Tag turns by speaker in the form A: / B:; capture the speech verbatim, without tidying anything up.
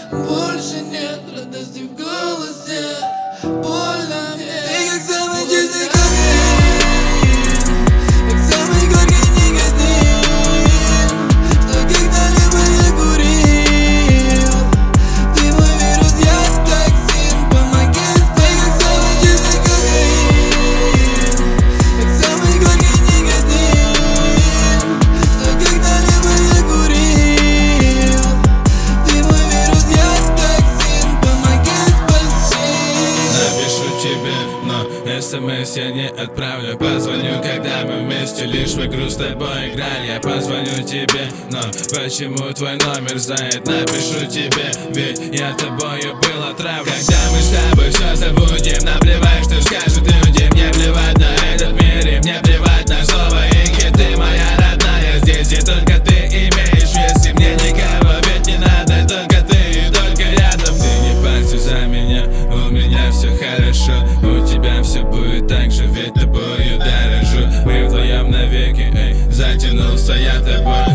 A: Больше нет радости в голосе. Больно мне. Ты как самый чистый кокаин, как самый горький никотин, что когда-либо я курил. Ты мой вирус, я токсин, помоги. Ты как самый чистый кокаин, как самый горький никотин, что когда-либо я курил. Ты мой вирус, я токсин, помоги, спаси.
B: Напишу тебе, но смс я не отправлю. Позвоню, когда мы вместе, лишь в игру с тобой играли. Я позвоню тебе, но почему твой номер занят? Напишу тебе, ведь я тобою был отравлен. Когда мы с тобой все забудем, наплевать, что скажут люди. Мне плевать на этот мир, и мне плевать на слово и хиты. Моя родная здесь, и только ты имеешь. Если мне никого ведь не надо, только ты и только рядом. Ты не парься за меня, у меня все хорошо. У тебя все будет так же, ведь тобою дорожу. Мы вдвоем навеки, эй, затянулся я тобой.